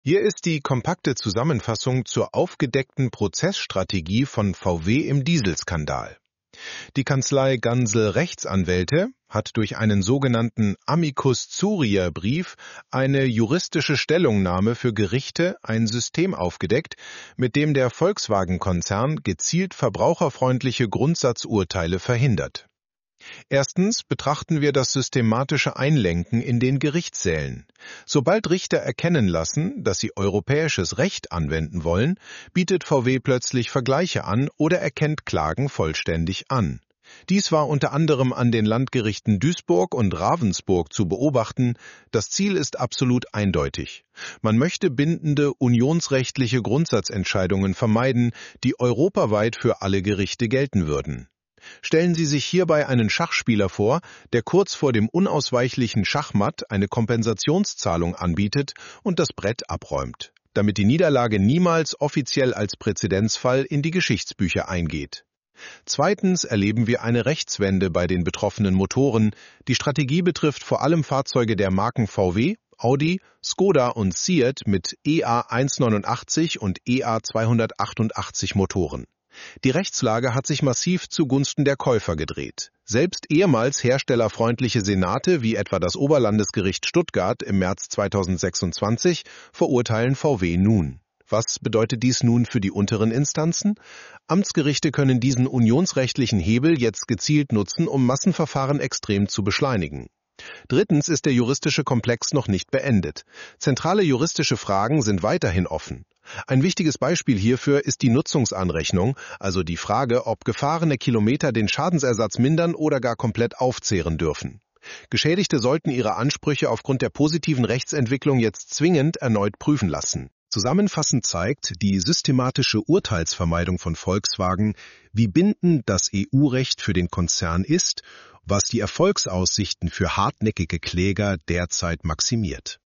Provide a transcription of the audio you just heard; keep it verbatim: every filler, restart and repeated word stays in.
Hier ist die kompakte Zusammenfassung zur aufgedeckten Prozessstrategie von V W im Dieselskandal. Die Kanzlei Gansel Rechtsanwälte hat durch einen sogenannten Amicus Curiae Brief eine juristische Stellungnahme für Gerichte ein System aufgedeckt, mit dem der Volkswagen-Konzern gezielt verbraucherfreundliche Grundsatzurteile verhindert. Erstens betrachten wir das systematische Einlenken in den Gerichtssälen. Sobald Richter erkennen lassen, dass sie europäisches Recht anwenden wollen, bietet V W plötzlich Vergleiche an oder erkennt Klagen vollständig an. Dies war unter anderem an den Landgerichten Duisburg und Ravensburg zu beobachten. Das Ziel ist absolut eindeutig. Man möchte bindende unionsrechtliche Grundsatzentscheidungen vermeiden, die europaweit für alle Gerichte gelten würden. Stellen Sie sich hierbei einen Schachspieler vor, der kurz vor dem unausweichlichen Schachmatt eine Kompensationszahlung anbietet und das Brett abräumt, damit die Niederlage niemals offiziell als Präzedenzfall in die Geschichtsbücher eingeht. Zweitens erleben wir eine Rechtswende bei den betroffenen Motoren. Die Strategie betrifft vor allem Fahrzeuge der Marken V W, Audi, Skoda und Seat mit E A hundertneunundachtzig und E A zweihundertachtundachtzig Motoren. Die Rechtslage hat sich massiv zugunsten der Käufer gedreht. Selbst ehemals herstellerfreundliche Senate, wie etwa das Oberlandesgericht Stuttgart im März zweitausendsechsundzwanzig, verurteilen V W nun. Was bedeutet dies nun für die unteren Instanzen? Amtsgerichte können diesen unionsrechtlichen Hebel jetzt gezielt nutzen, um Massenverfahren extrem zu beschleunigen. Drittens ist der juristische Komplex noch nicht beendet. Zentrale juristische Fragen sind weiterhin offen. Ein wichtiges Beispiel hierfür ist die Nutzungsanrechnung, also die Frage, ob gefahrene Kilometer den Schadensersatz mindern oder gar komplett aufzehren dürfen. Geschädigte sollten ihre Ansprüche aufgrund der positiven Rechtsentwicklung jetzt zwingend erneut prüfen lassen. Zusammenfassend zeigt die systematische Urteilsvermeidung von Volkswagen, wie bindend das E U-Recht für den Konzern ist, was die Erfolgsaussichten für hartnäckige Kläger derzeit maximiert.